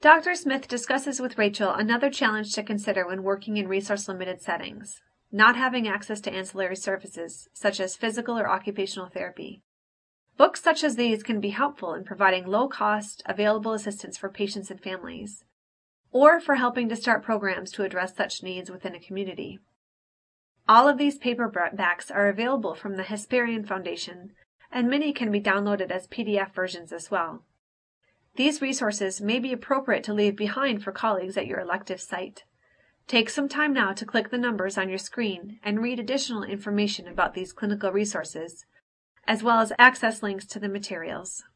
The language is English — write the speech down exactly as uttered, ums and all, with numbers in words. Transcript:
Doctor Smith discusses with Rachel another challenge to consider when working in resource-limited settings: not having access to ancillary services, such as physical or occupational therapy. Books such as these can be helpful in providing low-cost, available assistance for patients and families, or for helping to start programs to address such needs within a community. All of these paperbacks are available from the Hesperian Foundation, and many can be downloaded as P D F versions as well. These resources may be appropriate to leave behind for colleagues at your elective site. Take some time now to click the numbers on your screen and read additional information about these clinical resources, as well as access links to the materials.